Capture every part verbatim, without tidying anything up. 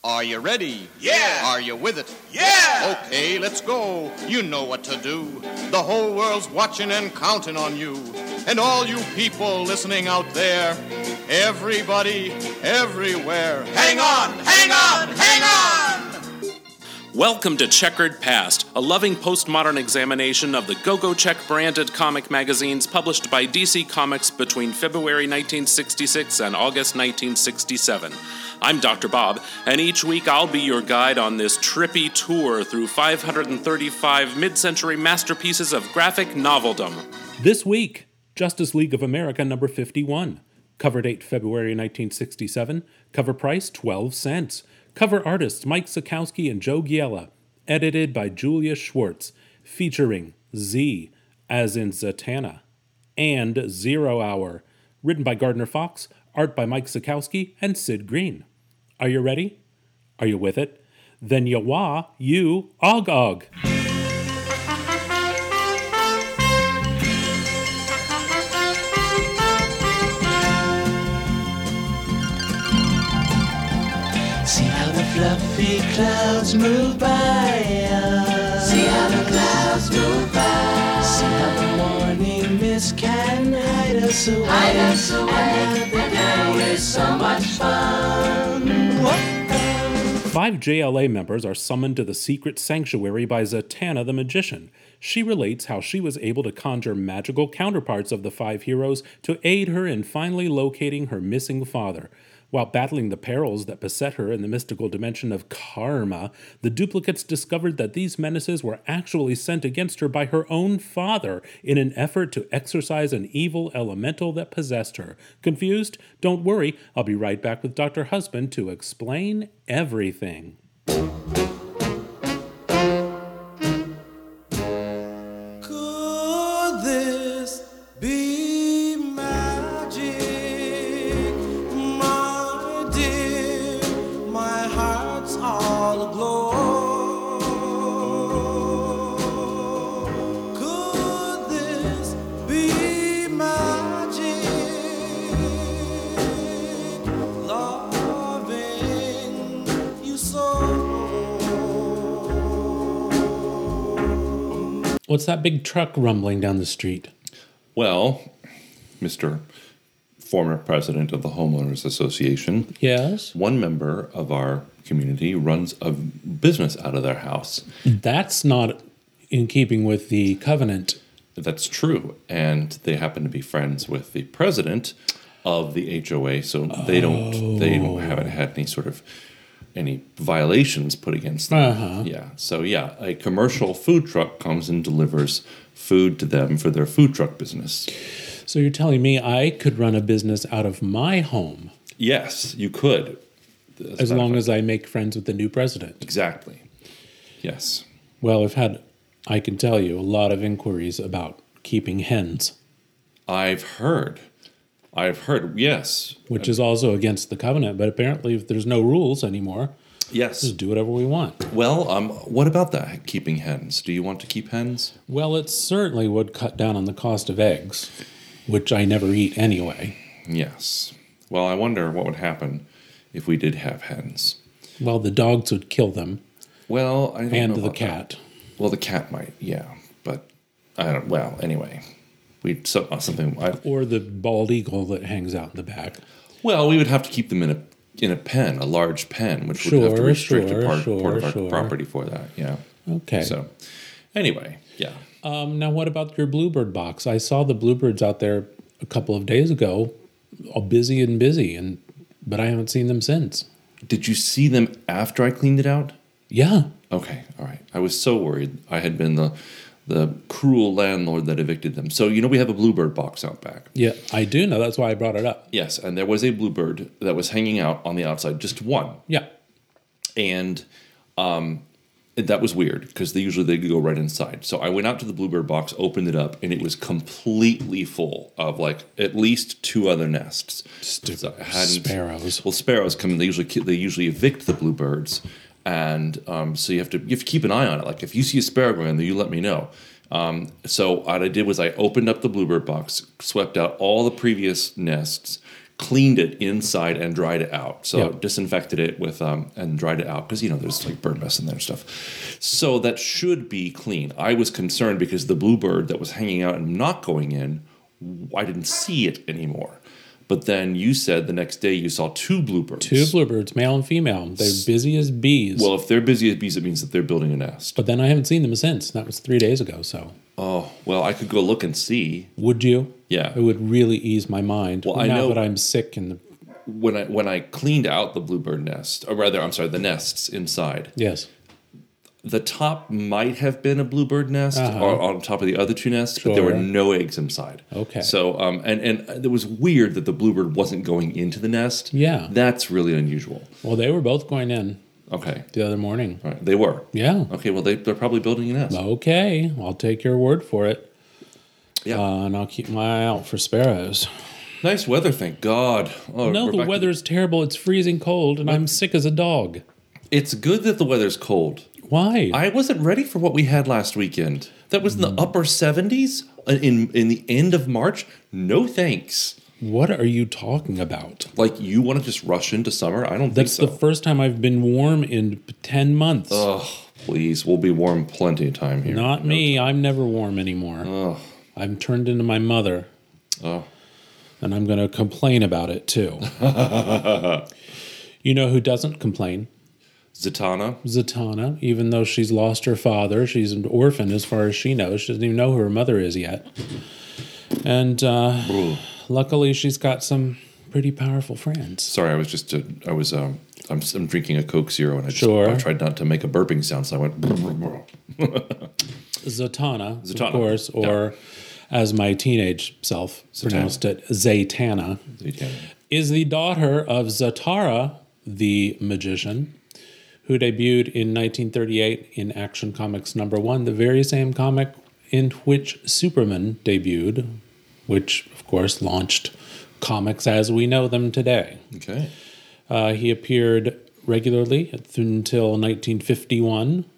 Are you ready? Yeah. Are you with it? Yeah. Okay, let's go. You know what to do. The whole world's watching and counting on you. And all you people listening out there, everybody, everywhere, hang on, hang on, hang on! Welcome to Checkered Past, a loving postmodern examination of the Go-Go Check branded comic magazines published by D C Comics between February nineteen sixty-six and August nineteen sixty-seven. I'm Doctor Bob, and each week I'll be your guide on this trippy tour through five hundred thirty-five mid-century masterpieces of graphic noveldom. This week, Justice League of America number fifty-one. Cover date February nineteen sixty-seven. Cover price twelve cents. Cover artists Mike Sekowsky and Joe Giella. Edited by Julia Schwartz. Featuring Z, as in Zatanna, and Zero Hour. Written by Gardner Fox. Art by Mike Sekowsky and Sid Green. Are you ready? Are you with it? Then yawa, you, og og. See how the fluffy clouds move by us. See how the clouds move by. See how the morning mist can hide us away. Hide us away. And the day is so much fun. Whoa. Five J L A members are summoned to the secret sanctuary by Zatanna the magician. She relates how she was able to conjure magical counterparts of the five heroes to aid her in finally locating her missing father. While battling the perils that beset her in the mystical dimension of Karma, the duplicates discovered that these menaces were actually sent against her by her own father in an effort to exorcise an evil elemental that possessed her. Confused? Don't worry, I'll be right back with Doctor Husband to explain everything. Could this be magic? My dear, my heart's all aglow. Could this be magic? Loving you so. What's that big truck rumbling down the street? Well, Mister former president of the Homeowners Association, Yes? one member of our community runs a business out of their house. That's not in keeping with the covenant. That's true. And they happen to be friends with the president of the H O A, so they don't they don't haven't had any sort of any violations put against them. Uh-huh. Yeah. So yeah, a commercial food truck comes and delivers food to them for their food truck business. So you're telling me I could run a business out of my home Yes, you could. As, as a matter long of as I make friends with the new president? Exactly. Yes. Well, I've had, I can tell you, a lot of inquiries about keeping hens, I've heard. I've heard, yes. which is also against the covenant, but apparently if there's no rules anymore, Yes. just do whatever we want. Well, um, what about that, keeping hens? Do you want to keep hens? Well, it certainly would cut down on the cost of eggs, which I never eat anyway. Yes. Well, I wonder what would happen if we did have hens. Well, the dogs would kill them, Well, I don't and know the about cat. that. Well, the cat might, yeah. But, I don't, well, anyway. We so, uh, something, I, Or the bald eagle that hangs out in the back. well, we would have to keep them in a in a pen, a large pen, which would have to Sure, restrict sure, a part, sure, part of our sure. property for that, yeah. Okay. So, anyway, yeah. Um, now, what about your bluebird box? I saw the bluebirds out there a couple of days ago, all busy and busy, and but I haven't seen them since. Did you see them after I cleaned it out? Yeah. Okay, all right. I was so worried. I had been the the cruel landlord that evicted them. So, you know, we have a bluebird box out back. Yeah, I do know. That's why I brought it up. Yes, and there was a bluebird that was hanging out on the outside, just one. Yeah. And um, that was weird because they usually they go right inside. So I went out to the bluebird box, opened it up, and it was completely full of like at least two other nests. Stupid So I hadn't- sparrows. Well, sparrows come in. They usually they usually evict the bluebirds, and um, so you have to you have to keep an eye on it. Like if you see a sparrow going in there, you let me know. Um, so what I did was I opened up the bluebird box, swept out all the previous nests, cleaned it inside and dried it out. So Yeah. disinfected it with um, and dried it out because you know there's like bird mess in there and stuff. So that should be clean. I was concerned because the bluebird that was hanging out and not going in, I didn't see it anymore. But then you said the next day you saw two bluebirds. Two bluebirds, male and female. They're busy as bees. Well, if they're busy as bees, it means that they're building a nest. but then I haven't seen them since. That was three days ago. So Oh, well, I could go look and see. would you? Yeah. It would really ease my mind. Well, I now know- that I'm sick and the, When I when I cleaned out the bluebird nest, or rather, I'm sorry, the nests inside, yes. the top might have been a bluebird nest Uh-huh. or on top of the other two nests, but there were Sure. no eggs inside. Okay. So, um, and, and it was weird that the bluebird wasn't going into the nest. Yeah. That's really unusual. Well, they were both going in Okay. the other morning. All right. They were. Yeah. Okay, well, they, they're probably building a nest. Okay. I'll take your word for it. Yeah. Uh, and I'll keep my eye out for sparrows. Nice weather, thank God. Oh, No, we're the back to- weather's terrible. It's freezing cold, and I'm sick as a dog. It's good that the weather's cold. Why? I wasn't ready for what we had last weekend. That was in Hmm. the upper seventies in in the end of March. No thanks. what are you talking about? Like you want to just rush into summer? I don't That's think the so. first time I've been warm in ten months. Oh, please, we'll be warm plenty of time here. Not No me. I'm never warm anymore. Oh, I'm turned into my mother, oh. and I'm going to complain about it too. You know who doesn't complain? Zatanna. Zatanna. Even though she's lost her father, she's an orphan as far as she knows. She doesn't even know who her mother is yet. And uh, Ooh. luckily, she's got some pretty powerful friends. Sorry, I was just uh, I was um I'm, I'm drinking a Coke Zero and I just Sure. I tried not to make a burping sound, so I went. Zatanna, Zatanna, of course, or as my teenage self pronounced it, Zatanna, is the daughter of Zatara, the magician, who debuted in nineteen thirty-eight in Action Comics number one, the very same comic in which Superman debuted, which, of course, launched comics as we know them today. Okay. Uh, he appeared regularly until nineteen fifty-one,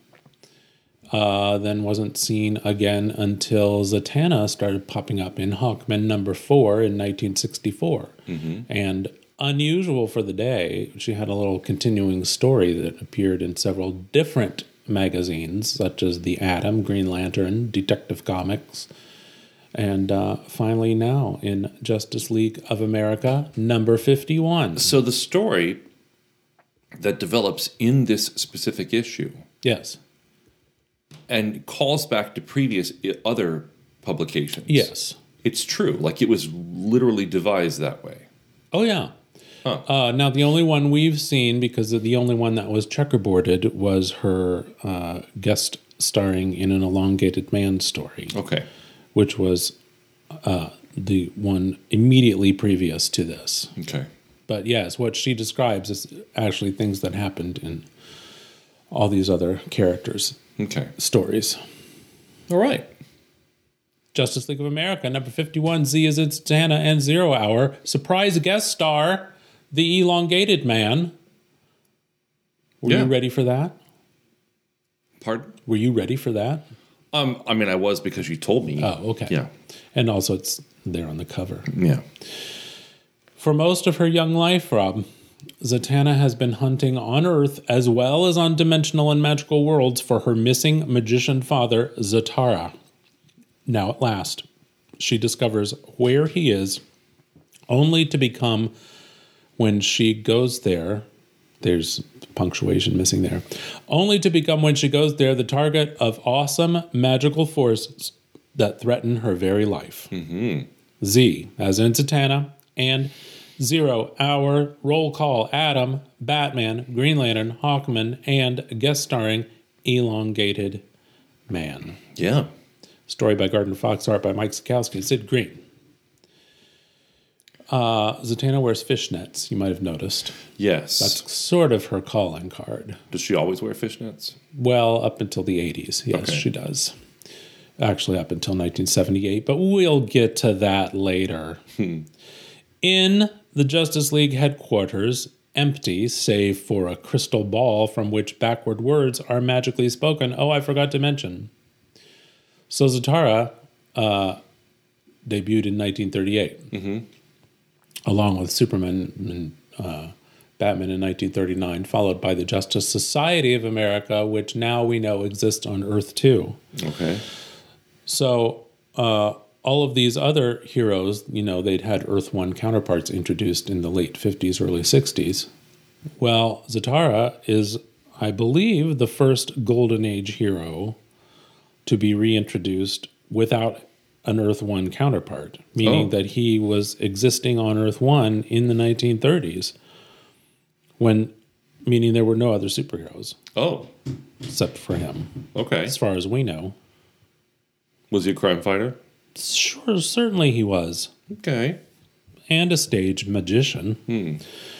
uh, then wasn't seen again until Zatanna started popping up in Hawkman number four in nineteen sixty-four. And unusual for the day, she had a little continuing story that appeared in several different magazines, such as The Atom, Green Lantern, Detective Comics, and uh, finally now in Justice League of America number fifty-one. So the story that develops in this specific issue Yes. and calls back to previous i- other publications. Yes. It's true. Like it was literally devised that way. Oh, yeah. Huh. Uh, now, the only one we've seen, because the only one that was checkerboarded, was her uh, guest starring in an Elongated Man story, Okay. which was uh, the one immediately previous to this. Okay. But yes, what she describes is actually things that happened in all these other characters' Okay. stories. All right. Justice League of America, number fifty-one, Z is its Zatanna and Zero Hour. Surprise guest star, the Elongated Man. Were Yeah. you ready for that? Pardon? Were you ready for that? Um, I mean, I was because you told me. Oh, okay. Yeah. And also it's there on the cover. Yeah. For most of her young life, Rob, Zatanna has been hunting on Earth as well as on dimensional and magical worlds for her missing magician father, Zatara. Now, at last, she discovers where he is, only to become, when she goes there, there's punctuation missing there, only to become, when she goes there, the target of awesome magical forces that threaten her very life. Mm-hmm. Z, as in Zatanna, and Zero Hour, Roll Call, Atom, Batman, Green Lantern, Hawkman, and guest starring Elongated Man. Yeah. Story by Gardner Fox, art by Mike Sikowski and Sid Green. Uh, Zatanna wears fishnets, you might have noticed. Yes. That's sort of her calling card. Does she always wear fishnets? Well, up until the eighties, yes, Okay. she does. Actually, up until nineteen seventy-eight, but we'll get to that later. In the Justice League headquarters, empty, save for a crystal ball from which backward words are magically spoken. Oh, I forgot to mention. So Zatara uh, debuted in nineteen thirty-eight. along with Superman and uh, Batman in nineteen thirty-nine, followed by the Justice Society of America, which now we know exists on Earth too. Okay. So uh, all of these other heroes, you know, they'd had Earth One counterparts introduced in the late fifties, early sixties. Well, Zatara is, I believe, the first Golden Age hero to be reintroduced without an Earth One counterpart, meaning Oh. that he was existing on Earth One in the nineteen thirties, when, meaning there were no other superheroes Oh, except for him, okay. as far as we know. Was he a crime fighter? Sure, certainly he was, Okay. and a stage magician. Hmm.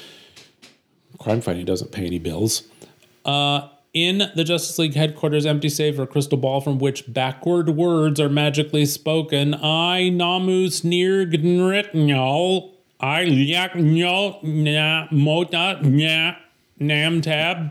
Crime fighting doesn't pay any bills. Uh, in the Justice League headquarters empty safe or crystal ball from which backward words are magically spoken, I namus nir gnritnjol, I yak nyol na mota na nam tab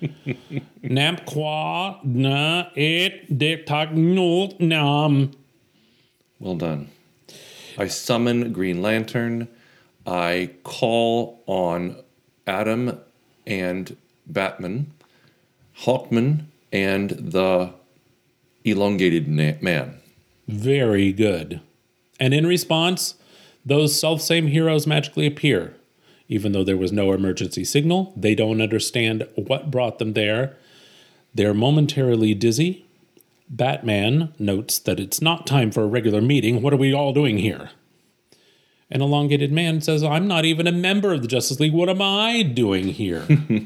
nam qua na it diktak nul nam. Well done. I summon Green Lantern. I call on Adam and Batman, Hawkman, and the elongated na- man. Very good. And in response, those self-same heroes magically appear. Even though there was no emergency signal, they don't understand what brought them there. They're momentarily dizzy. Batman notes that it's not time for a regular meeting. What are we all doing here? An elongated man says, I'm not even a member of the Justice League. What am I doing here?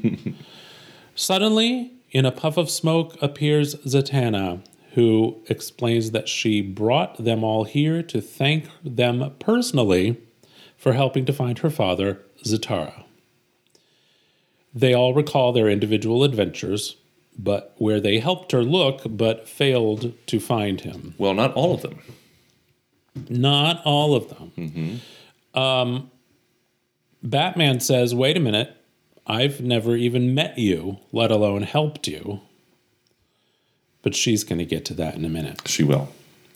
Suddenly, in a puff of smoke, appears Zatanna, who explains that she brought them all here to thank them personally for helping to find her father, Zatara. They all recall their individual adventures, but where they helped her look but failed to find him. Well, not all of them. Not all of them. Mm-hmm. Um, Batman says, wait a minute, I've never even met you, let alone helped you. But she's going to get to that in a minute. She will.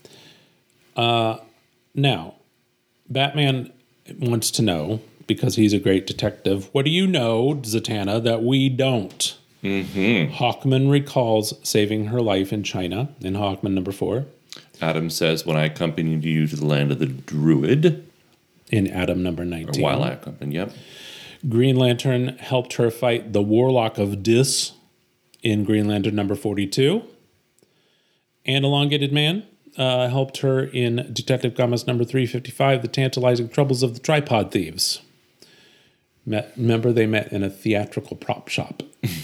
Uh, now, Batman wants to know, because he's a great detective, what do you know, Zatanna, that we don't? Mm-hmm. Hawkman recalls saving her life in China, in Hawkman number four. Adam says, when I accompanied you to the land of the Druid. In Adam number nineteen. Or while I accompanied, yep. Green Lantern helped her fight the Warlock of Dis in Green Lantern number forty-two. And Elongated Man uh, helped her in Detective Comics number three fifty-five, The Tantalizing Troubles of the Tripod Thieves. Met, remember, they met in a theatrical prop shop.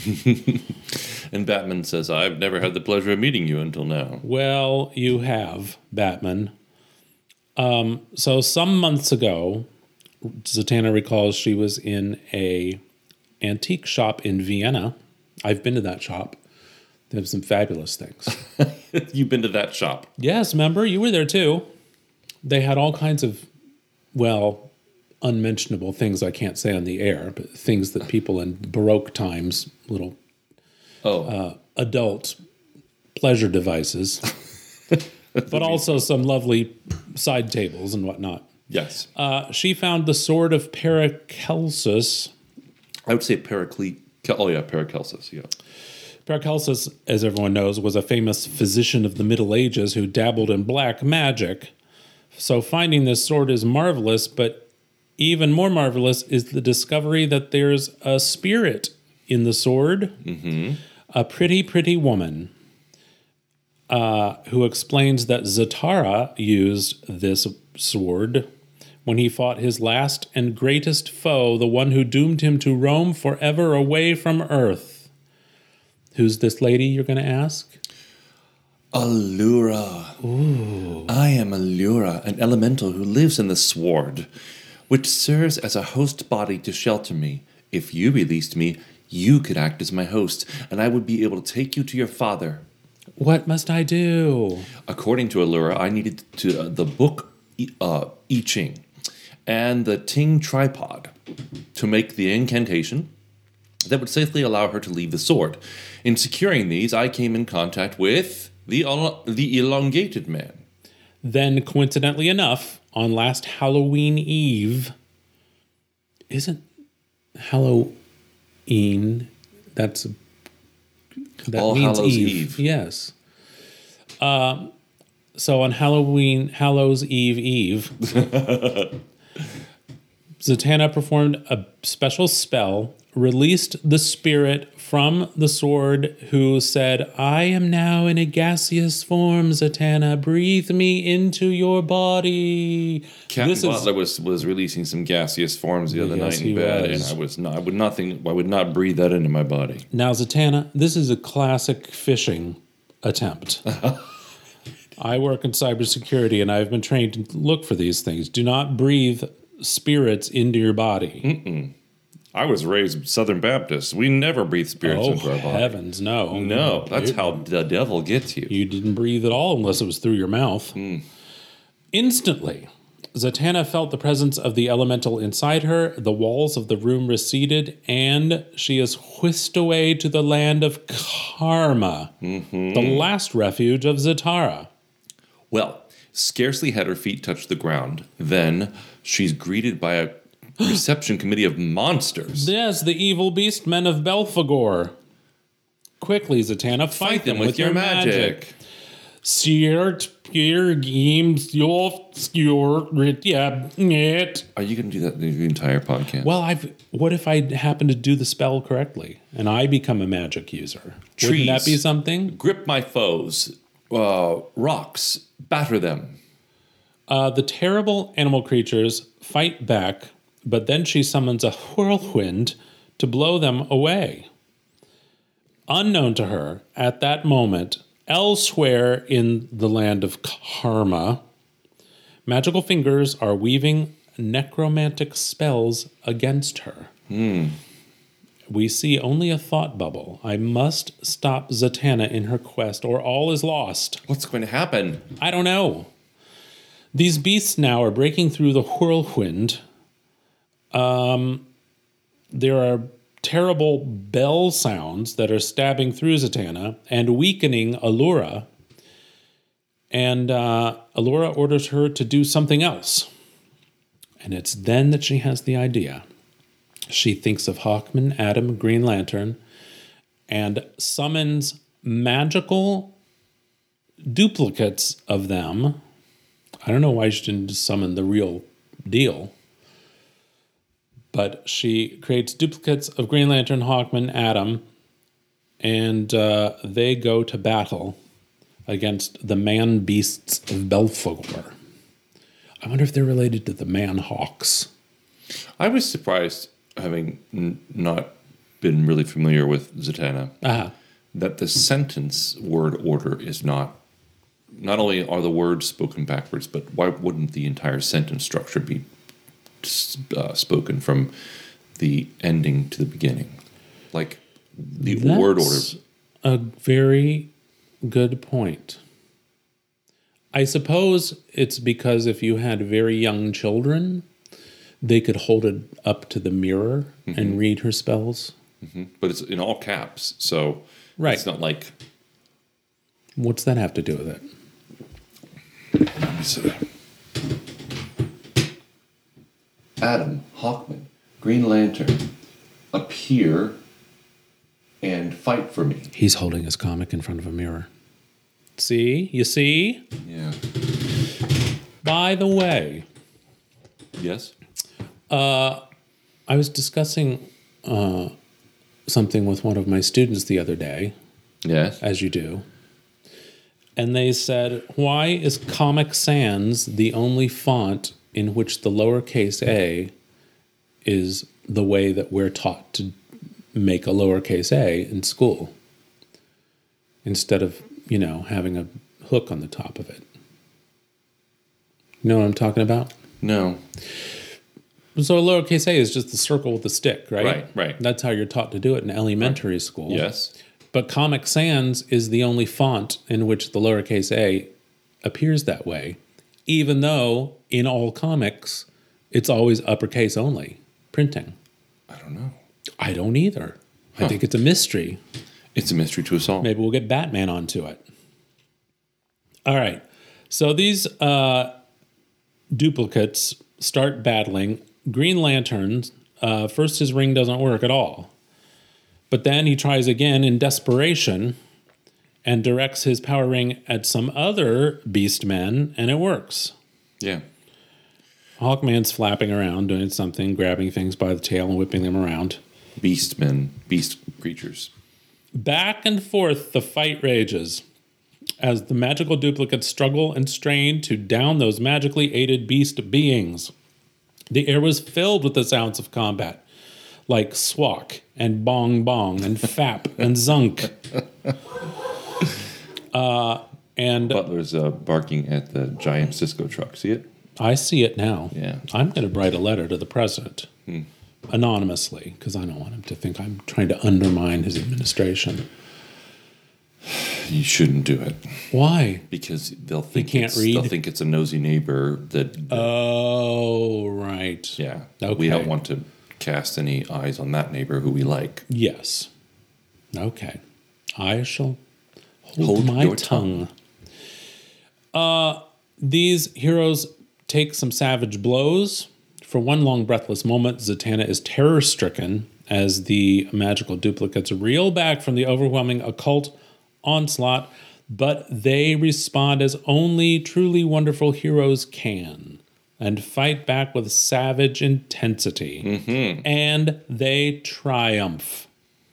And Batman says, I've never had the pleasure of meeting you until now. Well, you have, Batman. Um, so some months ago, Zatanna recalls she was in a antique shop in Vienna. I've been to that shop. They have some fabulous things. You've been to that shop? Yes, remember? You were there too. They had all kinds of, well, unmentionable things I can't say on the air, but things that people in Baroque times, little Oh. uh, adult pleasure devices, but also some lovely side tables and whatnot. Yes. Uh, she found the sword of Paracelsus. I would say Paraclete. Oh, yeah, Paracelsus, yeah. Paracelsus, as everyone knows, was a famous physician of the Middle Ages who dabbled in black magic. So finding this sword is marvelous, but even more marvelous is the discovery that there's a spirit in the sword. Mm-hmm. A pretty, pretty woman uh, who explains that Zatara used this sword when he fought his last and greatest foe, the one who doomed him to roam forever away from Earth. Who's this lady, you're going to ask? Allura. Ooh. I am Allura, an elemental who lives in the sword, which serves as a host body to shelter me. If you released me, you could act as my host, and I would be able to take you to your father. What must I do? According to Allura, I needed to uh, the book uh, I Ching and the Ting tripod to make the incantation that would safely allow her to leave the sword. In securing these, I came in contact with the el- the elongated man. Then, coincidentally enough, on last Halloween Eve, isn't Halloween, that's, that All means Hallows Eve. Eve. Yes. Um, so on Halloween, Hallows Eve Eve, Zatanna performed a special spell, released the spirit from the sword, who said, I am now in a gaseous form, Zatanna. Breathe me into your body. Captain This is- Butler was, was releasing some gaseous forms the other Yes, night he in bed, was. and I was not. I would not think. I would not breathe that into my body. Now, Zatanna, this is a classic phishing attempt. I work in cybersecurity, and I've been trained to look for these things. Do not breathe spirits into your body. Mm-mm. I was raised Southern Baptist. We never breathe spirits Oh, into our body. heavens, no. No, that's You- how the devil gets you. You didn't breathe at all unless it was through your mouth. Instantly, Zatanna felt the presence of the elemental inside her. The walls of the room receded, and she is whisked away to the land of Karma, the last refuge of Zatara. Well, scarcely had her feet touched the ground, then she's greeted by a reception committee of monsters. Yes, the evil beast men of Belphegor. Quickly, Zatanna, fight, them, with, your magic. Sirt Pier Games Your Yeah. Are you going to do that the entire podcast? Well, I've. What if I happen to do the spell correctly and I become a magic user? Wouldn't that Trees. be something? Grip my foes. Uh, rocks. Batter them. Uh, the terrible animal creatures fight back, but then she summons a whirlwind to blow them away. Unknown to her, at that moment, elsewhere in the land of Karma, magical fingers are weaving necromantic spells against her. Hmm. We see only a thought bubble. I must stop Zatanna in her quest, or all is lost. What's going to happen? I don't know. These beasts now are breaking through the whirlwind. Um, there are terrible bell sounds that are stabbing through Zatanna and weakening Allura. And uh, Allura orders her to do something else. And it's then that she has the idea. She thinks of Hawkman, Adam, Green Lantern, and summons magical duplicates of them. I don't know why she didn't just summon the real deal. But she creates duplicates of Green Lantern, Hawkman, Adam, and uh, they go to battle against the man-beasts of Belphegor. I wonder if they're related to the man-hawks. I was surprised, having n- not been really familiar with Zatanna, Uh-huh. that the sentence word order is not. Not only are the words spoken backwards, but why wouldn't the entire sentence structure be uh, spoken from the ending to the beginning? Like the That's word order. a very good point. I suppose it's because if you had very young children, they could hold it up to the mirror Mm-hmm. and read her spells. Mhm. But it's in all caps, so Right. it's not like. What's that have to do with it? Let me see. Adam, Hawkman, Green Lantern, appear and fight for me. He's holding his comic in front of a mirror. See? You see? Yeah. By the way, Yes? I was discussing uh, something with one of my students the other day, Yes. as you do. And they said, why is Comic Sans the only font in which the lowercase a is the way that we're taught to make a lowercase a in school? Instead of, you know, having a hook on the top of it. You know what I'm talking about? No. So a lowercase a is just the circle with the stick, right? Right, right. That's how you're taught to do it in elementary school. Yes. But Comic Sans is the only font in which the lowercase a appears that way, even though in all comics, it's always uppercase only, printing. I don't know. I don't either. Huh. I think it's a mystery. It's a mystery to us all. Maybe we'll get Batman onto it. All right. So these uh, duplicates start battling. Green Lantern Uh, first, his ring doesn't work at all. But then he tries again in desperation and directs his power ring at some other beast men, and it works. Yeah. Hawkman's flapping around, doing something, grabbing things by the tail and whipping them around. Beast men, beast creatures. Back and forth the fight rages as the magical duplicates struggle and strain to down those magically aided beast beings. The air was filled with the sounds of combat, like swak and bong bong and fap and zunk. Uh, and Butler's uh, barking at the giant Cisco truck. See it? I see it now. Yeah. I'm going to write a letter to the president hmm. anonymously because I don't want him to think I'm trying to undermine his administration. You shouldn't do it. Why? Because they'll think can't it's, read? they'll think it's a nosy neighbor that. that oh, right. Yeah. Okay. We don't want to cast any eyes on that neighbor who we like. Yes. Okay. I shall hold, hold my your tongue. tongue. Uh, these heroes take some savage blows. For one long breathless moment, Zatanna is terror-stricken as the magical duplicates reel back from the overwhelming occult onslaught, but they respond as only truly wonderful heroes can and fight back with savage intensity. Mm-hmm. And they triumph.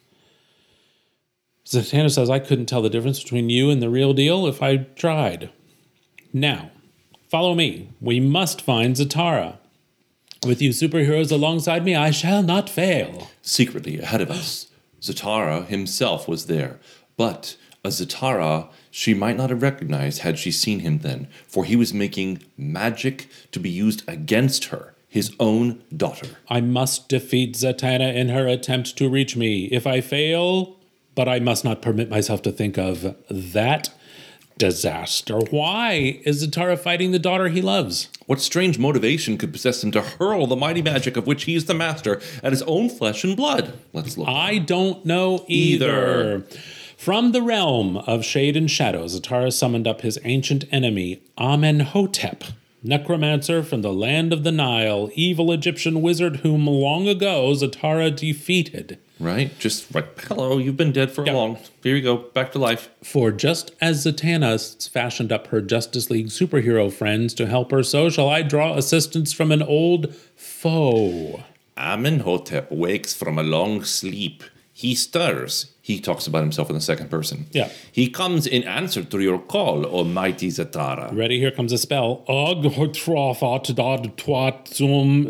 Zatanna says, I couldn't tell the difference between you and the real deal if I tried. Now, follow me. We must find Zatara. With you superheroes alongside me, I shall not fail. Secretly ahead of us, Zatara himself was there. But a Zatara she might not have recognized had she seen him then, for he was making magic to be used against her, his own daughter. I must defeat Zatanna in her attempt to reach me. If I fail, but I must not permit myself to think of that disaster. Why is Zatara fighting the daughter he loves? What strange motivation could possess him to hurl the mighty magic of which he is the master at his own flesh and blood? Let's look. I don't know either. Either. From the realm of shade and shadow, Zatara summoned up his ancient enemy, Amenhotep, necromancer from the land of the Nile, evil Egyptian wizard whom long ago Zatara defeated. Right? Just like, hello, you've been dead for Yeah. a long. Here you go, back to life. For just as Zatanna fashioned up her Justice League superhero friends to help her, so shall I draw assistance from an old foe. Amenhotep wakes from a long sleep. He stirs. He talks about himself in the second person. Yeah. He comes in answer to your call, O mighty Zatara. Ready? Here comes a spell. Og trofat dad twat zum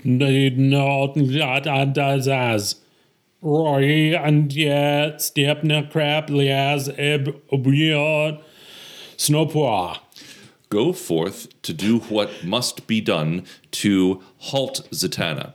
nodadazaz. Roy and yet stepna crap liaz eb obriot snowpoa. Go forth to do what must be done to halt Zatanna.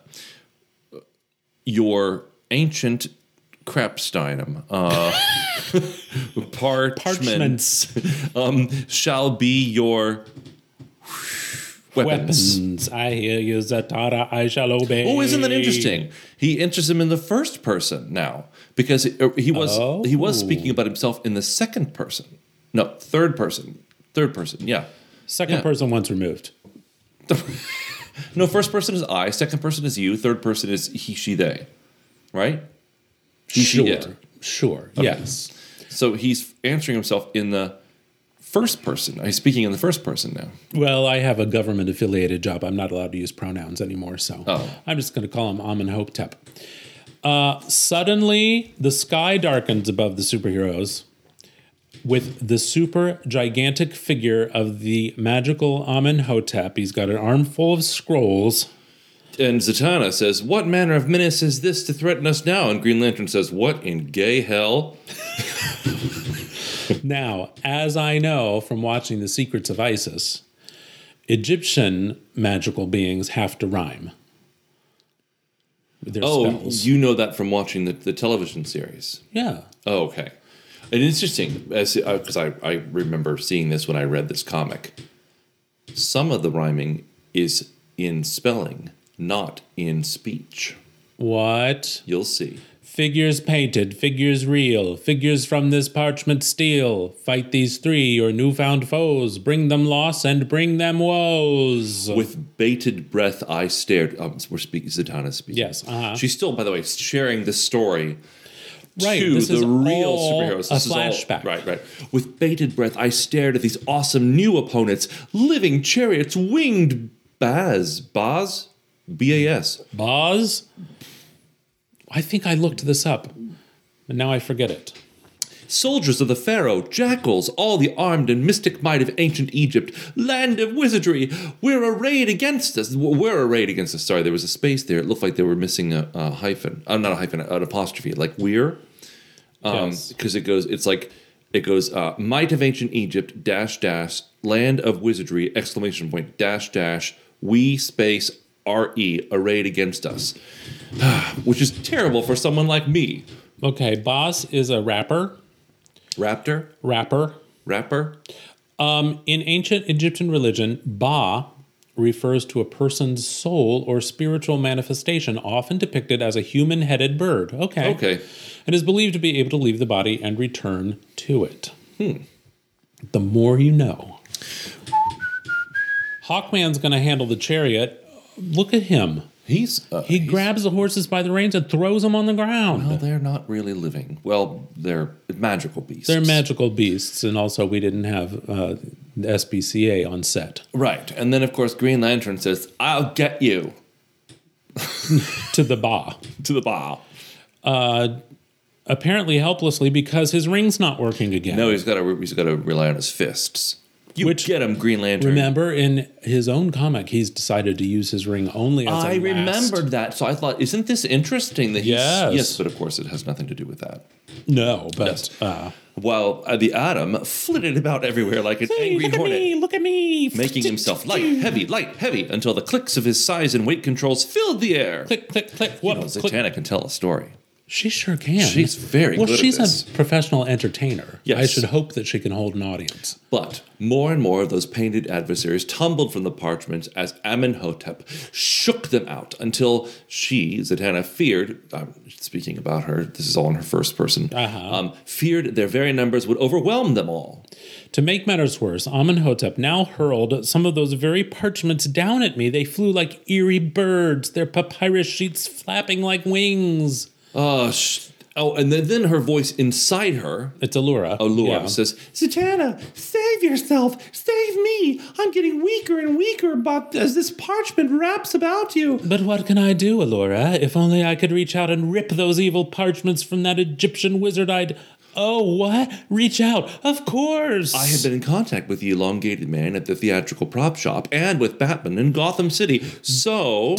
Your ancient crapsteinum, uh, parchments, Parchments. um, shall be your weapons. Weapons. I hear you, Zatara. I shall obey. Oh, isn't that interesting? He enters him in the first person now because he was Oh. he was speaking about himself in the second person. No, third person. Third person. Yeah. Second Yeah. person once removed. No, first person is I, second person is you, third person is he, she, they. Right? He, she, Sure. it. Sure. Yes. So he's answering himself in the first person. He's speaking in the first person now. Well, I have a government affiliated job. I'm not allowed to use pronouns anymore, so Oh. I'm just going to call him Amenhotep. Uh, suddenly, the sky darkens above the superheroes with the super gigantic figure of the magical Amenhotep. He's got an armful of scrolls. And Zatanna says, "What manner of menace is this to threaten us now?" And Green Lantern says, "What in gay hell?" Now, as I know from watching The Secrets of Isis, Egyptian magical beings have to rhyme with their Oh, spells. you know that from watching the, the television series. yeah. Oh, okay. And it's interesting, as because I, I remember seeing this when I read this comic. Some of the rhyming is in spelling, not in speech. What? You'll see. Figures painted, figures real, figures from this parchment steel. Fight these three, your newfound foes. Bring them loss and bring them woes. With bated breath, I stared. Um, we're speaking, Zatanna speaking. Yes, uh-huh. She's still, by the way, sharing this story Right, to this the is real all superheroes. a This is all- flashback. right, right. With bated breath, I stared at these awesome new opponents, living chariots, winged Baz. Baz? B A S. Boz? I think I looked this up, but now I forget it. Soldiers of the Pharaoh, jackals, all the armed and mystic might of ancient Egypt, land of wizardry, we're arrayed against us. We're arrayed against us. Sorry, there was a space there. It looked like they were missing a, a hyphen. Uh, not a hyphen, an apostrophe. Like we're. Um, Yes. Because it goes, it's like, it goes, uh, might of ancient Egypt, dash, dash, land of wizardry, exclamation point, dash, dash, we space R E, arrayed against us. Which is terrible for someone like me. Okay, Boz is a rapper. Raptor? Rapper. Rapper? Um, in ancient Egyptian religion, Ba refers to a person's soul or spiritual manifestation, often depicted as a human-headed bird. Okay. Okay. And is believed to be able to leave the body and return to it. Hmm. The more you know. Hawkman's going to handle the chariot. Look at him. He's uh, He he's- grabs the horses by the reins and throws them on the ground. Well, they're not really living. Well, they're magical beasts. They're magical beasts, and also we didn't have uh, the S P C A on set. Right. And then, of course, Green Lantern says, I'll get you To the Ba. to the bar. Apparently helplessly because his ring's not working again. No, he's got to he's got to rely on his fists. You Which- get him, Green Lantern. Remember, in his own comic, he's decided to use his ring only as a I last- remembered that. So I thought, isn't this interesting that he's... Yes. Yes, but of course it has nothing to do with that. No, but... Uh, While uh, the Atom flitted about everywhere like an angry look hornet. at me, look at me. Making himself light, heavy, light, heavy, until the clicks of his size and weight controls filled the air. Click, click, click. You Whoop, know, click. Zatanna can tell a story. She sure can. She's very well, good at she's this. a professional entertainer. Yes. I should hope that she can hold an audience. But more and more of those painted adversaries tumbled from the parchments as Amenhotep shook them out until she, Zatanna, feared, um, speaking about her, this is all in her first person, Uh-huh. um, feared their very numbers would overwhelm them all. To make matters worse, Amenhotep now hurled some of those very parchments down at me. They flew like eerie birds, their papyrus sheets flapping like wings. Oh, sh- oh, and then, then her voice inside her, It's Allura. Allura, Yeah. says, Zatanna, save yourself, save me. I'm getting weaker and weaker but as this parchment wraps about you. But what can I do, Allura? If only I could reach out and rip those evil parchments from that Egyptian wizard I'd... Oh, what? Reach out. Of course. I had been in contact with the elongated man at the theatrical prop shop and with Batman in Gotham City. So,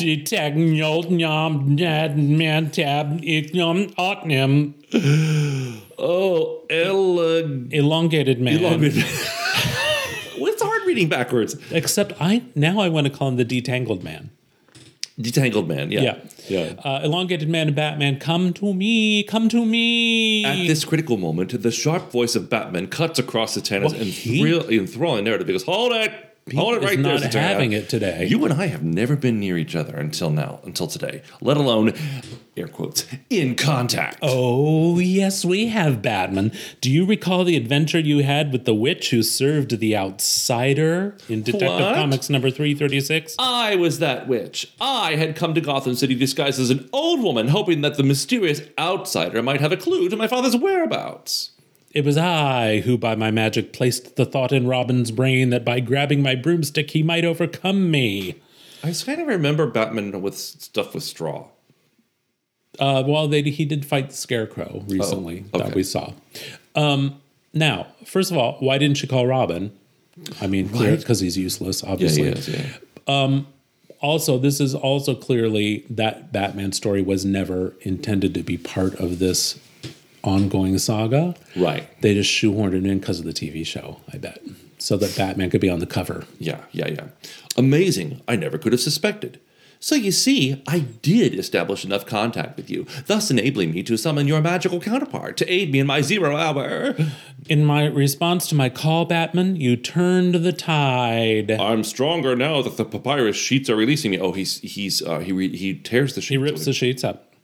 oh, eleg- Elongated man. elongated. What's hard reading backwards? Except I now I want to call him the detangled man. Detangled man, yeah. Yeah. yeah. Uh, elongated man and Batman, come to me, come to me. At this critical moment, the sharp voice of Batman cuts across Zatanna's Well, he- enthral- enthralling narrative. He goes, hold it! Hold it is right there, not Zatanna. having it today. You and I have never been near each other until now, until today, let alone, air quotes, in contact. Oh, yes, we have, Batman. Do you recall the adventure you had with the witch who served the outsider in Detective What? Comics number three thirty-six? I was that witch. I had come to Gotham City disguised as an old woman, hoping that the mysterious outsider might have a clue to my father's whereabouts. It was I who, by my magic, placed the thought in Robin's brain that by grabbing my broomstick he might overcome me. I kind of remember Batman with stuff with straw. Uh, well, they, he did fight the Scarecrow recently Oh, okay. that we saw. Um, now, first of all, why didn't you call Robin? I mean, Right. because he's useless, Yeah, obviously. he is, yeah. Also, this is also clearly that Batman story was never intended to be part of this ongoing saga. Right. They just shoehorned it in because of the T V show, I bet, so that Batman could be on the cover. Yeah, yeah, yeah. Amazing. I never could have suspected. So you see, I did establish enough contact with you, thus enabling me to summon your magical counterpart to aid me in my zero hour. In my response to my call, Batman, you turned the tide. I'm stronger now that the papyrus sheets are releasing me. Oh, he's he's uh, he re- he tears the sheets. He rips the sheets up.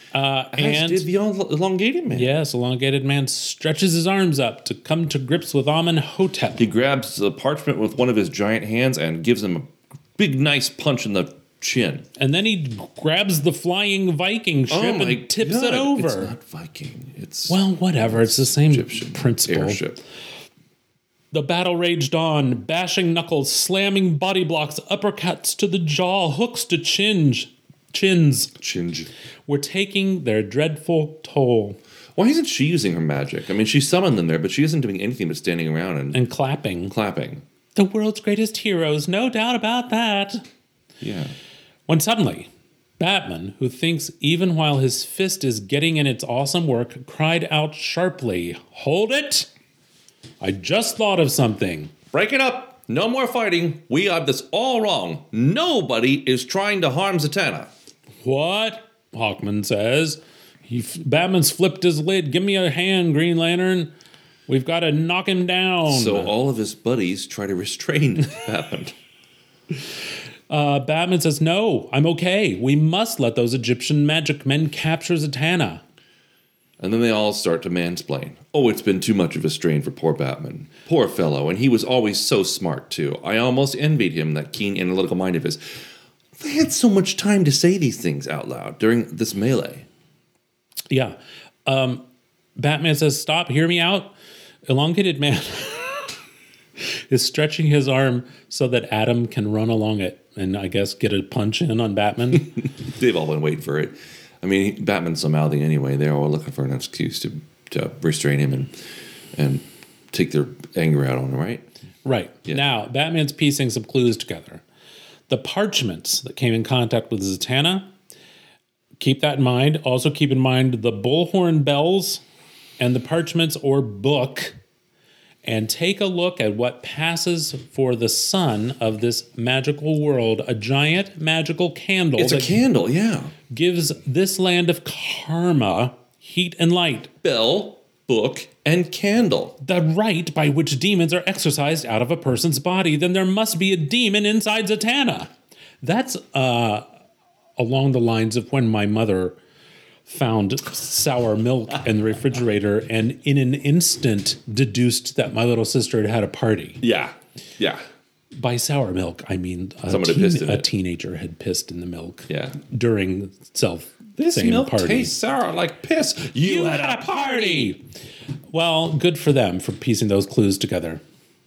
Uh, As and did the el- elongated man. yes, elongated man stretches his arms up to come to grips with Amenhotep. He grabs the parchment with one of his giant hands and gives him a big, nice punch in the chin. And then he grabs the flying Viking ship Oh my and tips God, it over. It's not Viking. It's Well, whatever. It's the same Egyptian principle. airship. The battle raged on, bashing knuckles, slamming body blocks, uppercuts to the jaw, hooks to chins. Chins Chinj. were taking their dreadful toll. Why isn't she using her magic? I mean, she summoned them there, but she isn't doing anything but standing around and, And clapping. clapping. The world's greatest heroes, no doubt about that. Yeah. When suddenly, Batman, who thinks even while his fist is getting in its awesome work, cried out sharply, "Hold it! I just thought of something." Break it up. No more fighting. We have this all wrong. Nobody is trying to harm Zatanna. What? Hawkman says. He, Batman's flipped his lid. Give me a hand, Green Lantern. We've got to knock him down. So all of his buddies try to restrain Batman. Uh, Batman says, no, I'm okay. We must let those Egyptian magic men capture Zatanna. And then they all start to mansplain. Oh, it's been too much of a strain for poor Batman. Poor fellow, and he was always so smart, too. I almost envied him, that keen analytical mind of his. They had so much time to say these things out loud during this melee. Yeah. Um, Batman says, stop, hear me out. Elongated Man is stretching his arm so that Adam can run along it and I guess get a punch in on Batman. They've all been waiting for it. I mean, Batman's so mouthy anyway. They're all looking for an excuse to, to restrain him and and take their anger out on him, right? Right. Yeah. Now, Batman's piecing some clues together. The parchments that came in contact with Zatanna, keep that in mind. Also keep in mind the bullhorn bells and the parchments or book, and take a look at what passes for the sun of this magical world, a giant magical candle It's a that candle, yeah. gives this land of karma heat and light, Bell, book, and candle. the right by which demons are exorcised out of a person's body. Then there must be a demon inside Zatanna. That's uh, along the lines of when my mother found sour milk in the refrigerator and in an instant deduced that my little sister had had a party. Yeah, yeah, By sour milk, I mean a, Someone had pissed in a it. teenager had pissed in the milk yeah. during self This same milk party. tastes sour like piss. You had a party. Well, good for them for piecing those clues together.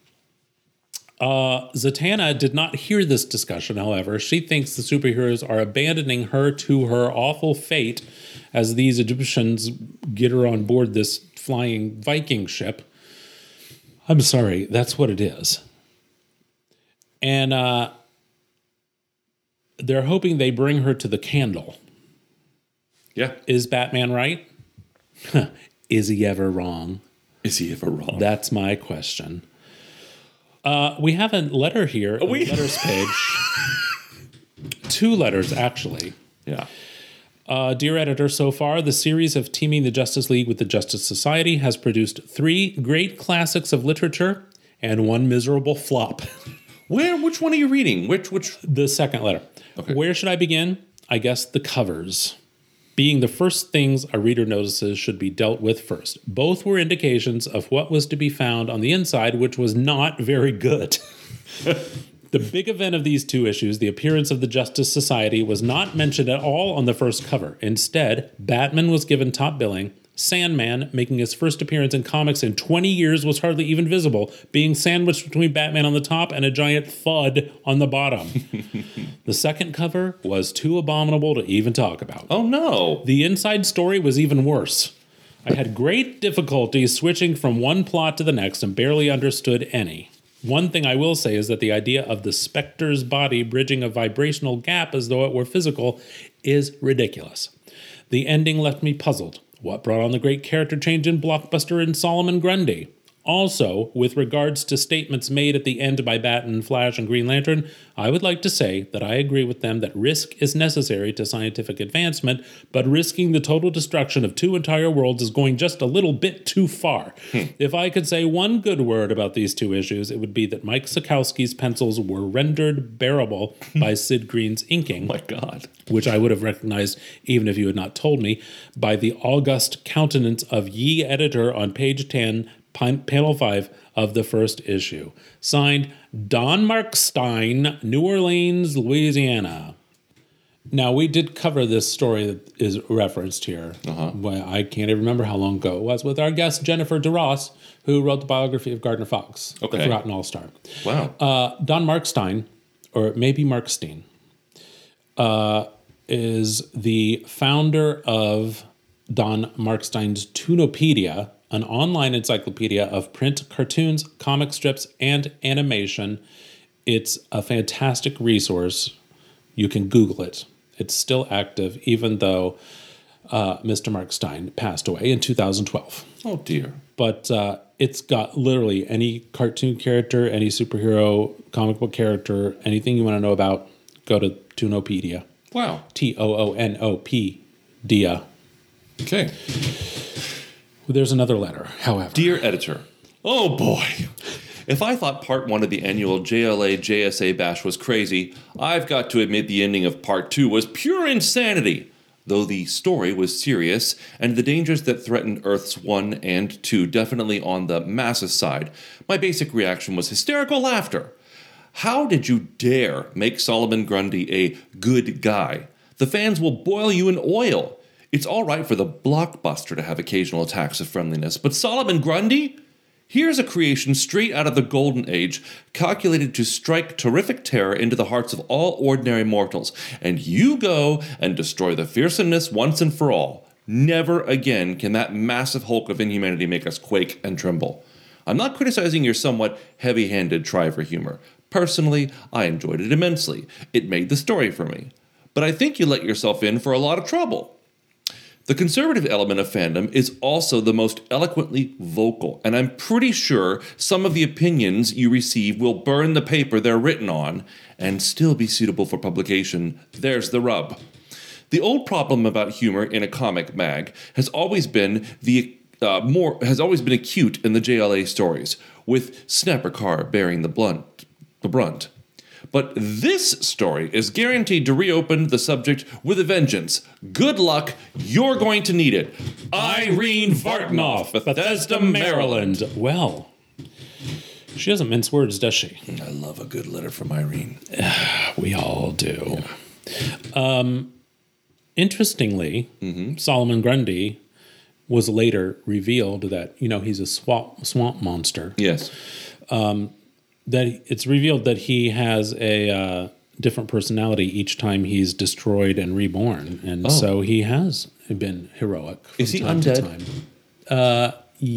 Uh, Zatanna did not hear this discussion, however. She thinks the superheroes are abandoning her to her awful fate as these Egyptians get her on board this flying Viking ship. I'm sorry, that's what it is. And uh, they're hoping they bring her to the candle. Yeah. Is Batman right? Is he ever wrong? Is he ever wrong? That's my question. Uh, we have a letter here, on we- the letters page. Two letters, actually. yeah. Uh, Dear editor, so far, the series of Teaming the Justice League with the Justice Society has produced three great classics of literature and one miserable flop. Where? Which one are you reading? Which? Which? The second letter. Okay. Where should I begin? I guess the covers. Being the first things a reader notices should be dealt with first. Both were indications of what was to be found on the inside, which was not very good. The big event of these two issues, the appearance of the Justice Society, was not mentioned at all on the first cover. Instead, Batman was given top billing. Sandman, making his first appearance in comics in twenty years, was hardly even visible, being sandwiched between Batman on the top and a giant thud on the bottom. The second cover was too abominable to even talk about. Oh no. The inside story was even worse. I had great difficulty switching from one plot to the next and barely understood any. One thing I will say is that the idea of the Spectre's body bridging a vibrational gap as though it were physical is ridiculous. The ending left me puzzled. What brought on the great character change in Blockbuster and Solomon Grundy? Also, with regards to statements made at the end by Batman, Flash, and Green Lantern, I would like to say that I agree with them that risk is necessary to scientific advancement, but risking the total destruction of two entire worlds is going just a little bit too far. Hmm. If I could say one good word about these two issues, it would be that Mike Sekowsky's pencils were rendered bearable by Sid Green's inking. Oh my God. Which I would have recognized even if you had not told me, by the august countenance of ye editor on page ten, panel five of the first issue. Signed, Don Markstein, New Orleans, Louisiana. Now, we did cover this story that is referenced here. Uh-huh. Well, I can't even remember how long ago it was, with our guest Jennifer DeRoss, who wrote the biography of Gardner Fox, okay. The Forgotten All-Star. Wow. Uh, Don Markstein, or maybe Markstein, uh, is the founder of Don Markstein's Toonopedia, an online encyclopedia of print cartoons, comic strips, and animation. It's a fantastic resource. You can Google it. It's still active, even though uh, Mister Markstein passed away in two thousand twelve. Oh, dear. But uh, it's got literally any cartoon character, any superhero, comic book character, anything you want to know about, go to Toonopedia. Wow. T O O N O P D I A. Okay. There's another letter, however. Dear editor, oh boy. If I thought part one of the annual J L A J S A bash was crazy, I've got to admit the ending of part two was pure insanity. Though the story was serious, and the dangers that threatened Earths one and two definitely on the massive side, my basic reaction was hysterical laughter. How did you dare make Solomon Grundy a good guy? The fans will boil you in oil. It's all right for the blockbuster to have occasional attacks of friendliness, but Solomon Grundy? Here's a creation straight out of the Golden Age, calculated to strike terrific terror into the hearts of all ordinary mortals, and you go and destroy the fearsomeness once and for all. Never again can that massive hulk of inhumanity make us quake and tremble. I'm not criticizing your somewhat heavy-handed try for humor. Personally, I enjoyed it immensely. It made the story for me. But I think you let yourself in for a lot of trouble. The conservative element of fandom is also the most eloquently vocal, and I'm pretty sure some of the opinions you receive will burn the paper they're written on and still be suitable for publication. There's the rub. The old problem about humor in a comic mag has always been the uh, more has always been acute in the J L A stories, with Snapper Carr bearing the blunt the brunt. But this story is guaranteed to reopen the subject with a vengeance. Good luck. You're going to need it. Irene Vartanoff, Bethesda, Maryland. Well, she doesn't mince words, does she? I love a good letter from Irene. We all do. Um, interestingly, mm-hmm. Solomon Grundy was later revealed that, you know, he's a swamp, swamp monster. Yes. Um, that it's revealed that he has a uh, different personality each time he's destroyed and reborn, and oh. so he has been heroic from Is he time undead? to time. Uh,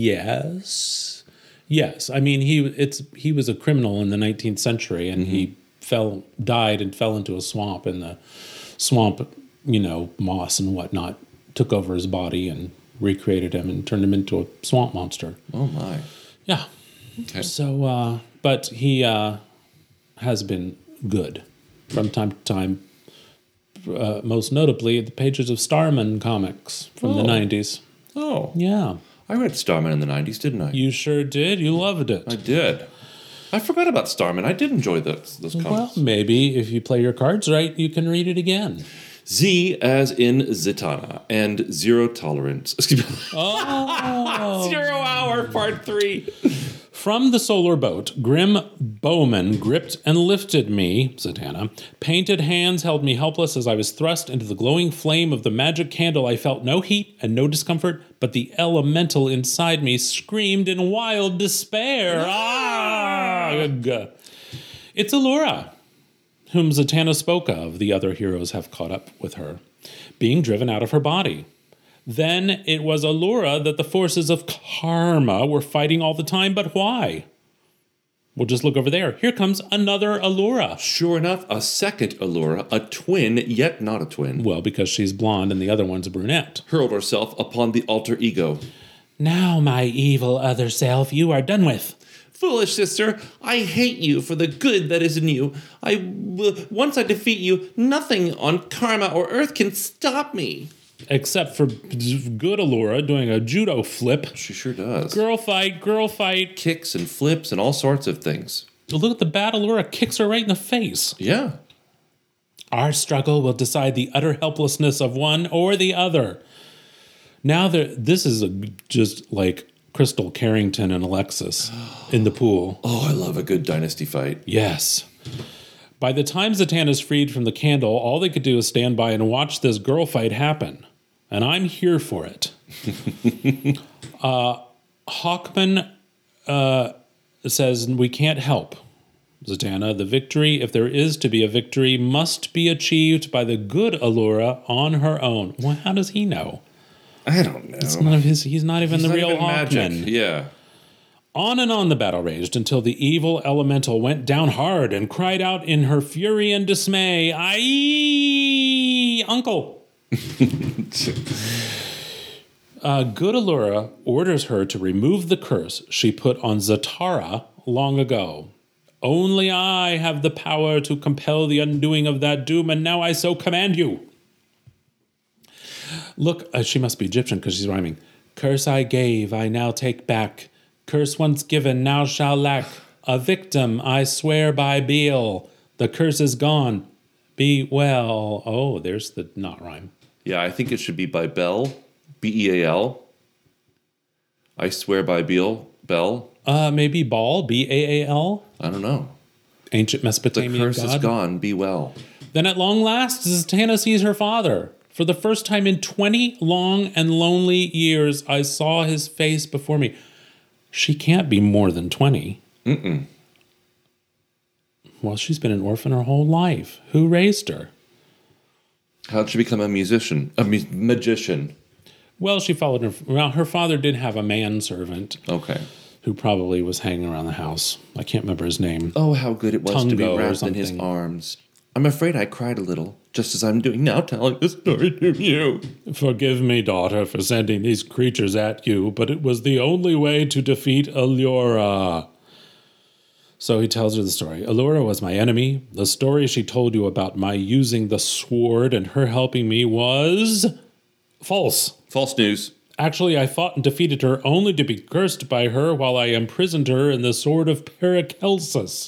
yes, yes. I mean, he it's he was a criminal in the nineteenth century, and mm-hmm. he fell, died, and fell into a swamp, and the swamp, you know, moss and whatnot took over his body and recreated him and turned him into a swamp monster. Oh my! Yeah. Okay. So. Uh, But he uh, has been good from time to time, uh, most notably the pages of Starman comics from oh. the nineties. Oh. Yeah. I read Starman in the nineties, didn't I? You sure did. You loved it. I did. I forgot about Starman. I did enjoy those, those comics. Well, maybe if you play your cards right, you can read it again. Z as in Zatanna and Zero Tolerance. Excuse me. Oh. Zero Hour Part three. From the solar boat, grim bowman gripped and lifted me, Zatanna. Painted hands held me helpless as I was thrust into the glowing flame of the magic candle. I felt no heat and no discomfort, but the elemental inside me screamed in wild despair. Ah! It's Allura, whom Zatanna spoke of. The other heroes have caught up with her, being driven out of her body. Then it was Allura that the forces of karma were fighting all the time, but why? We'll just look over there. Here comes another Allura. Sure enough, a second Allura, a twin, yet not a twin. Well, because she's blonde and the other one's a brunette. Hurled herself upon the alter ego. Now, my evil other self, you are done with. Foolish sister, I hate you for the good that is in you. I w- once I defeat you, nothing on Karma or Earth can stop me. Except for good Allura doing a judo flip. She sure does. Girl fight, girl fight. Kicks and flips and all sorts of things. Look at the bad Allura kicks her right in the face. Yeah. Our struggle will decide the utter helplessness of one or the other. Now that this is a, just like Crystal Carrington and Alexis in the pool. Oh, I love a good dynasty fight. Yes. By the time Zatanna's freed from the candle, all they could do is stand by and watch this girl fight happen. And I'm here for it. uh, Hawkman uh, says we can't help Zatanna. The victory, if there is to be a victory, must be achieved by the good Allura on her own. Well, how does he know? I don't know. It's none of his. He's not even He's the not real even Hawkman. magic. Yeah. On and on the battle raged until the evil elemental went down hard and cried out in her fury and dismay, "Aye, uncle!" uh, Good Allura orders her to remove the curse she put on Zatara long ago. Only I have the power to compel the undoing of that doom, and now I so command you. Look, uh, she must be Egyptian because she's rhyming. Curse I gave, I now take back. Curse once given, now shall lack. A victim, I swear by Beel. The curse is gone. Be well. Oh, there's the not rhyme. Yeah, I think it should be by Bel. B E A L. I swear by Beel. Bel. Uh, maybe Baal, B A A L. I don't know. Ancient The Mesopotamian curse god. is gone. Be well. Then at long last, Zatanna sees her father. For the first time in twenty long and lonely years, I saw his face before me. She can't be more than twenty. Mm-mm. Well, she's been an orphan her whole life. Who raised her? How'd she become a musician? A mu- magician. Well, she followed her. Well, her father did have a manservant Okay. who probably was hanging around the house. I can't remember his name. Oh, how good it was to be Tungo or wrapped in his something. arms. I'm afraid I cried a little, just as I'm doing now, telling the story to you. Forgive me, daughter, for sending these creatures at you, but it was the only way to defeat Allura. So he tells her the story. Allura was my enemy. The story she told you about my using the sword and her helping me was false. False news. Actually, I fought and defeated her only to be cursed by her while I imprisoned her in the sword of Paracelsus.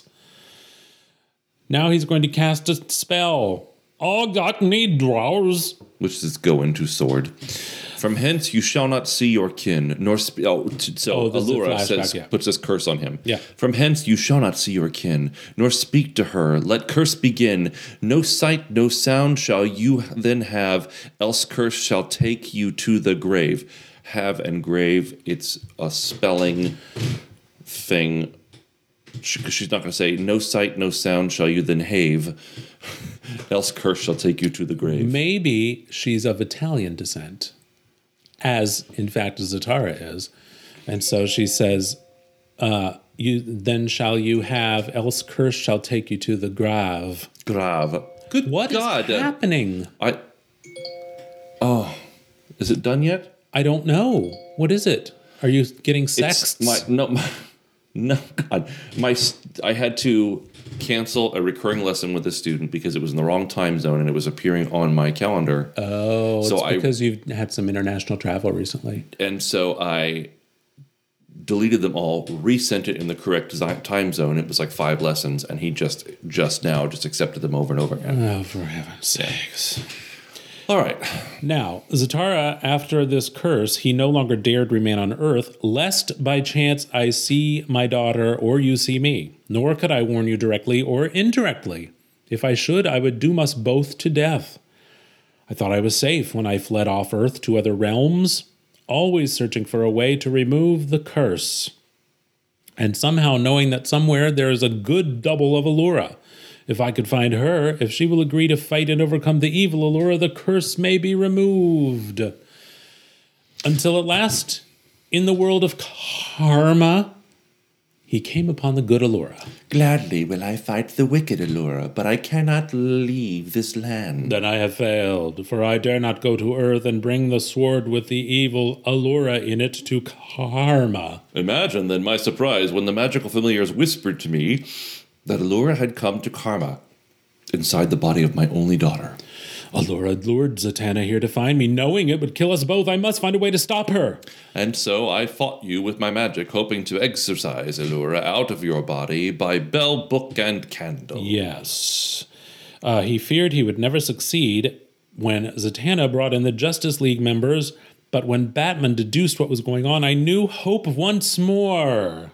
Now he's going to cast a spell. All got need drawers. Which is go into sword. From hence you shall not see your kin, nor sp- oh, t- so Oh, this is a Allura flashback, says yeah. puts this curse on him. Yeah. From hence you shall not see your kin, nor speak to her. Let curse begin. No sight, no sound shall you then have, else curse shall take you to the grave. Have and grave, it's a spelling thing. Because she's not going to say, no sight, no sound shall you then have, else curse shall take you to the grave. Maybe she's of Italian descent, as in fact Zatara is. And so she says, uh, "You then shall you have, else curse shall take you to the grave." Grave. Good What is God. happening? I. Oh, is it done yet? I don't know. What is it? Are you getting sexts? It's my no, my, no God. My st- I had to cancel a recurring lesson with a student because it was in the wrong time zone and it was appearing on my calendar. oh, so it's I- because you've had some international travel recently. And so I deleted them all, resent it in the correct design, time zone. It was like five lessons, and he just just now just accepted them over and over again. Oh, for heaven's sakes. All right. Now, Zatara, after this curse, he no longer dared remain on earth, lest by chance I see my daughter or you see me. Nor could I warn you directly or indirectly. If I should, I would doom us both to death. I thought I was safe when I fled off earth to other realms, always searching for a way to remove the curse. And somehow knowing that somewhere there is a good double of Allura. If I could find her, if she will agree to fight and overcome the evil Allura, the curse may be removed. Until at last, in the world of karma, he came upon the good Allura. Gladly will I fight the wicked Allura, but I cannot leave this land. Then I have failed, for I dare not go to Earth and bring the sword with the evil Allura in it to Karma. Imagine then my surprise when the magical familiars whispered to me that Allura had come to Karma, inside the body of my only daughter. Allura lured Zatanna here to find me, knowing it would kill us both. I must find a way to stop her. And so I fought you with my magic, hoping to exorcise Allura out of your body by bell, book, and candle. Yes. Uh, he feared he would never succeed when Zatanna brought in the Justice League members, but when Batman deduced what was going on, I knew hope once more.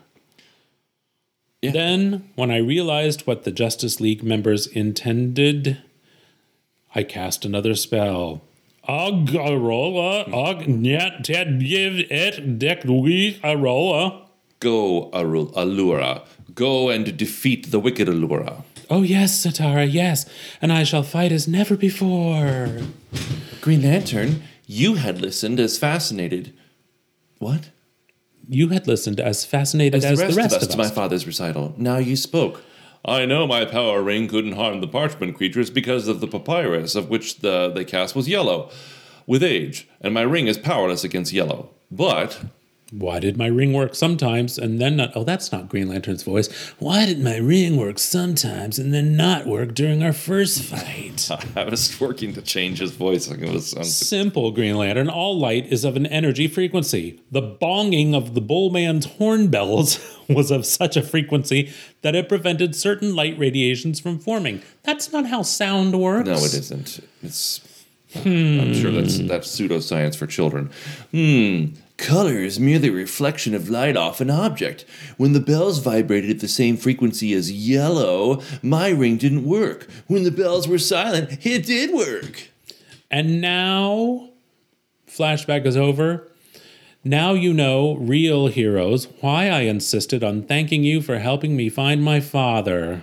Yeah. Then, when I realized what the Justice League members intended, I cast another spell. Agarola, og net ted give et dek we arola. Go, Arul- Allura. Go and defeat the wicked Allura. Oh yes, Zatara, yes, and I shall fight as never before. Green Lantern, you had listened as fascinated. What? You had listened as fascinated as, As the rest, of us, of to my us. father's recital. Now you spoke. I know my power ring couldn't harm the parchment creatures because of the papyrus of which the they cast was yellow with age, and my ring is powerless against yellow. But Why did my ring work sometimes and then not? Oh, that's not Green Lantern's voice. Why did my ring work sometimes and then not work during our first fight? I was working to change his voice. Like it was sounds Simple, Green Lantern. All light is of an energy frequency. The bonging of the bullman's horn bells was of such a frequency that it prevented certain light radiations from forming. That's not how sound works. No, it isn't. It's. I'm sure that's that's pseudoscience for children. Hmm. Color is merely a reflection of light off an object. When the bells vibrated at the same frequency as yellow, my ring didn't work. When the bells were silent, it did work. And now, flashback is over. Now you know, real heroes, why I insisted on thanking you for helping me find my father.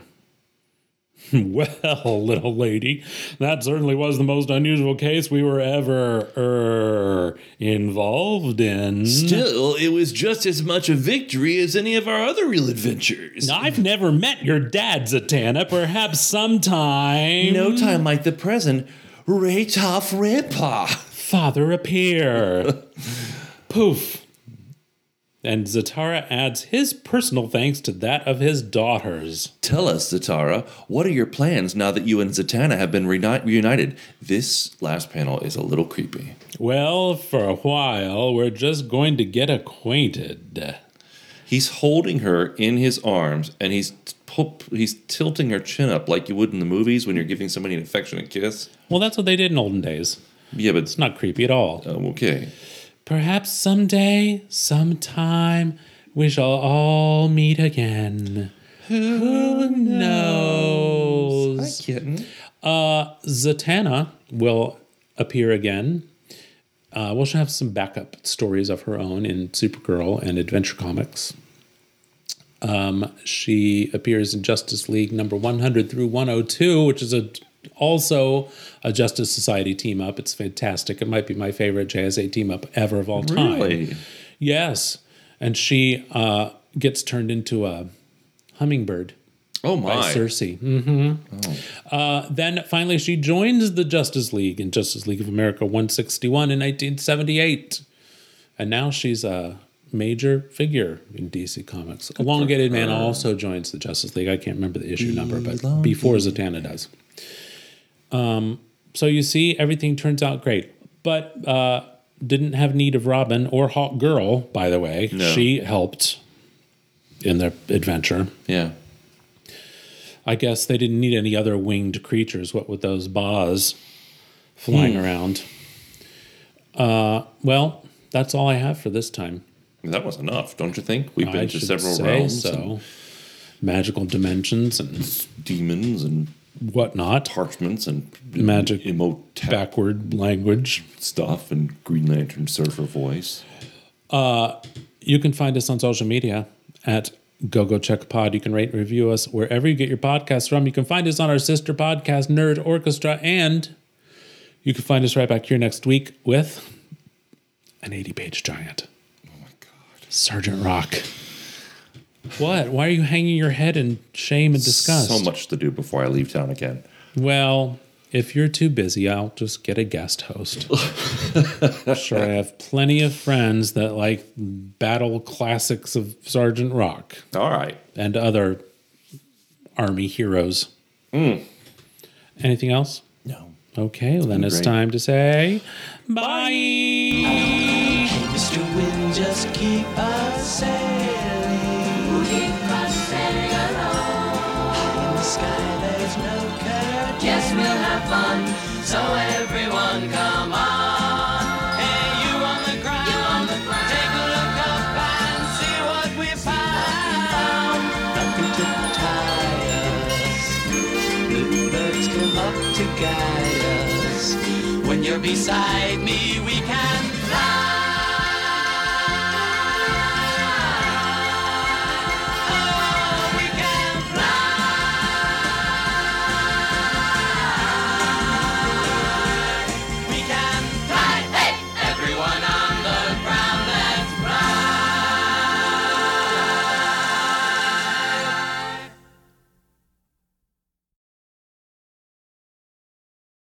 Well, little lady, that certainly was the most unusual case we were ever, er, involved in. Still, it was just as much a victory as any of our other real adventures. I've never met your dad, Zatanna. Perhaps sometime. No time like the present. Right off Rippa. Father appear. Poof. And Zatara adds his personal thanks to that of his daughters. Tell us, Zatara, what are your plans now that you and Zatanna have been reuni- reunited? This last panel is a little creepy. Well, for a while, we're just going to get acquainted. He's holding her in his arms, and he's pu- he's tilting her chin up like you would in the movies when you're giving somebody an affectionate kiss. Well, that's what they did in olden days. Yeah, but It's not creepy at all. um, okay. Perhaps someday, sometime, we shall all meet again. Who knows? Hi, kitten. Uh, Zatanna will appear again. Uh, we'll have some backup stories of her own in Supergirl and Adventure Comics. Um, she appears in Justice League number one hundred through one oh two, which is a also a Justice Society team up. It's fantastic. It might be my favorite J S A team up ever of all time. Really? Yes. And she uh, gets turned into a hummingbird. Oh, By my. Circe. Mm-hmm. Oh. Uh, then finally she joins the Justice League in Justice League of America one sixty-one in nineteen seventy-eight. And now she's a major figure in D C Comics. Elongated Man also joins the Justice League. I can't remember the issue number, but before Zatanna does. Um, so you see, everything turns out great. But uh, didn't have need of Robin or Hawk Girl, by the way. No. She helped in their adventure. Yeah. I guess they didn't need any other winged creatures, what with those Baas flying Hmm. around. Uh, well, that's all I have for this time. That was enough, don't you think? We've been I to should several say realms so. and Magical dimensions and demons and whatnot. parchments and Magic emotep Backward language. stuff and Green Lantern surfer voice. You can find us on social media at GoGo Check Pod. You can rate and review us wherever you get your podcasts from. You can find us on our sister podcast, Nerd Orchestra, and you can find us right back here next week with an eighty-page giant. Oh my God. Sergeant Rock. What? Why are you hanging your head in shame and disgust? So much to do before I leave town again. Well, if you're too busy, I'll just get a guest host. Sure, I have plenty of friends that like battle classics of Sergeant Rock. All right. And other Army heroes. Mm. Anything else? No. Okay, well then it's Great. time to say bye. bye. Hey, Mister Wind, just keep us sailing. Keep us sailing along. High in the sky, there's no curtain. Yes, we'll have fun, so everyone come on. Hey, you on the ground. You on the ground. Take a look up and see what we found. Nothing to tie us. Bluebirds come up to guide us. When you're beside me, we can